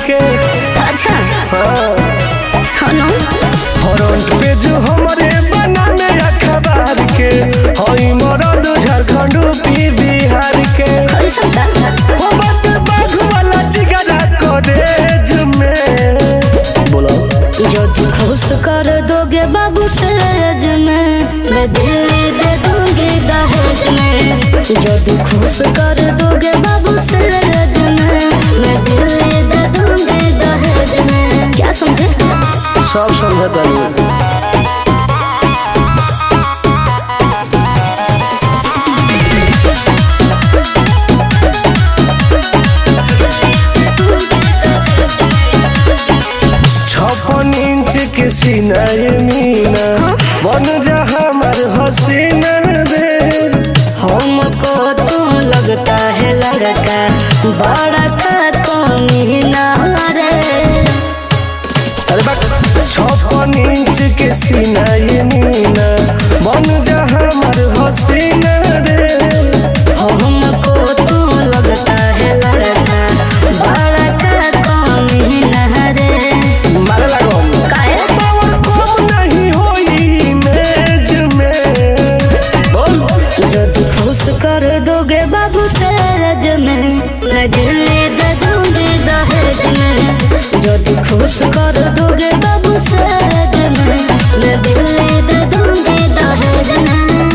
के। अच्छा हाँ फ्रंट पेज हमारे बनाने अखबार के। हई मरद झारखंड यूपी बिहार के। हो बात बाघ वाला जिगरा कॉलेज में। बोलो जो खुश कर दोगे बाबू सेज में, मैं दिल दे दूंगी दहेज में। जो खुश कर दोगे बाबू सेज में, मैं दिल दे दूंगी दहेज में। क्या समझे? सब समझता नहीं। के सीना ये मीना बन जा हमार हसीना रे। हमको तो लगता है लड़का बड़ा का कमीना रे। अरे बात 56 इंच के सीना ये मीना बन जा हमार हसीना रे। हमको तो लगता है लड़का बड़ा का कमीना रे। मारे लगो कर दोगे बाबू सेज में, मैं दिल दे दूंगी दहेज में। जो खुश कर दोगे बाबू सेज में, मैं दिल दे दूंगी दहेज में।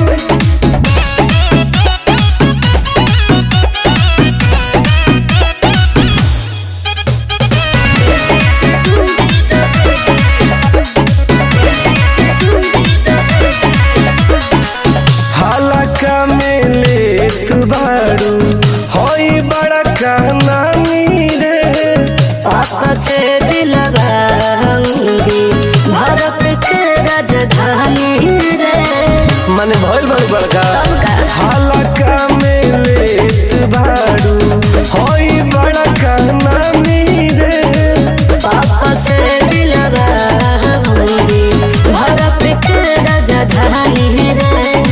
बारू होई बड़ा कहानी रे। पापा से दिल लगाऊंगी भारत के राजधानी रे। मने भइल बड़ी बड़का हालाका में लेत बारू होई बड़ा कहानी रे। पापा से दिल लगाऊंगी भारत के राजधानी रे।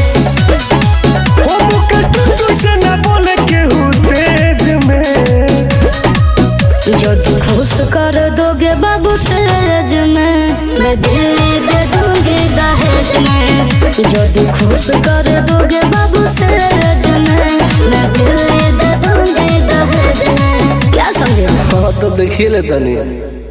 जो खुश कर दोगे बाबू सेज में, मैं दिल दे दूंगी दहेज में। जो खुश कर दोगे बाबू सेज में, मैं दिल दे दूंगी दहेज में। क्या समझे? हाँ तो देखिए लेता नहीं।